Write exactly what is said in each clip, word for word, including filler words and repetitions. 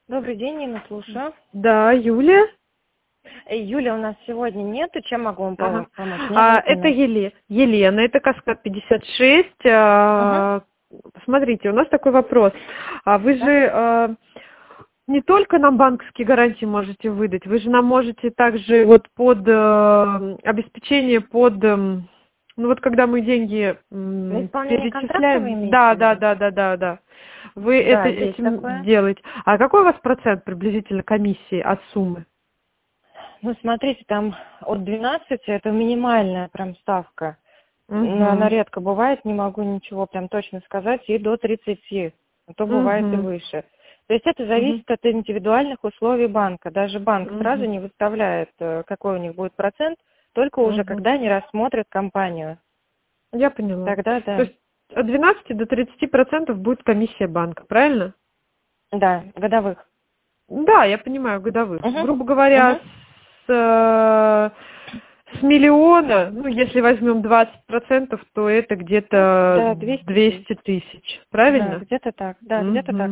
Добрый день, Нина, слушаю. Да, Юлия. Э, Юля, у нас сегодня нету, чем могу вам Ага. помочь? А, это Еле- Елена, это Каскад пятьдесят шесть. А, Ага. Смотрите, у нас такой вопрос. А вы Да? же а, не только нам банковские гарантии можете выдать, вы же нам можете также вот под э, обеспечение под, эм, ну вот когда мы деньги На м, исполнение контракта вы перечисляем, имеете да, в да, виду? да, да, да, да. Вы Да, это есть этим такое. делаете. А какой у вас процент приблизительно комиссии от суммы? Ну, смотрите, там от двенадцати это минимальная прям ставка. Но она Угу. редко бывает, не могу ничего прям точно сказать, и до тридцати, а то бывает и Угу. выше. То есть это Угу. зависит от индивидуальных условий банка. Даже банк сразу Угу. не выставляет, э, какой у них будет процент, только уже Угу. когда они рассмотрят компанию. Я поняла. Тогда То да. есть от двенадцати до тридцати процентов будет комиссия банка, правильно? Да, годовых. Да, я понимаю, годовых. Угу. Грубо говоря, Угу. с, э, с миллиона, ну, если возьмем двадцать процентов, то это где-то Да, двести двести тысяч. тысяч, Да, правильно? где-то так. Да, где-то так. Угу.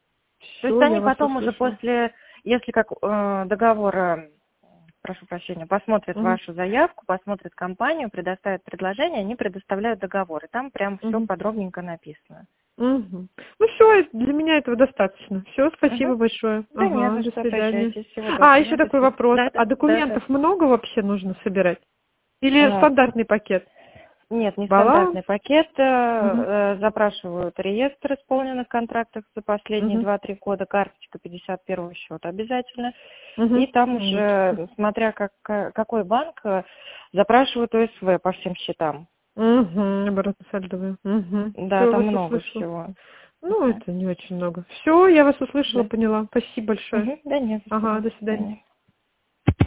То есть Все, они я вас потом уже услышала. после, если как э, договор, э, прошу прощения, посмотрят Угу. вашу заявку, посмотрят компанию, предоставят предложение, они предоставляют договор. И там прям все Угу. подробненько написано. Угу. Ну все, для меня этого достаточно. Все, Угу. спасибо большое. Да не Ага, за до что, свидания. обращайтесь. Всего А, доброго. еще До такой свидания. вопрос. Да, да, А да, да. документов много вообще нужно собирать? Или А, стандартный пакет? Нет, Баланс? нестандартный пакет. э, Угу. э, Запрашивают реестр исполненных контрактов за последние Угу. два-три года, карточка пятьдесят первого счета обязательно. И Угу. там Вот. уже, смотря как, э, какой банк, э, запрашивают О С В по всем счетам. Угу. Оборотно-сальдовые. Угу. Да, Все, там вас много услышала. всего. Ну, Мгм. это не очень много. Все, я вас услышала, Да. поняла. Спасибо большое. Мгм. Да нет, Ага, спасибо. до До свидания. свидания.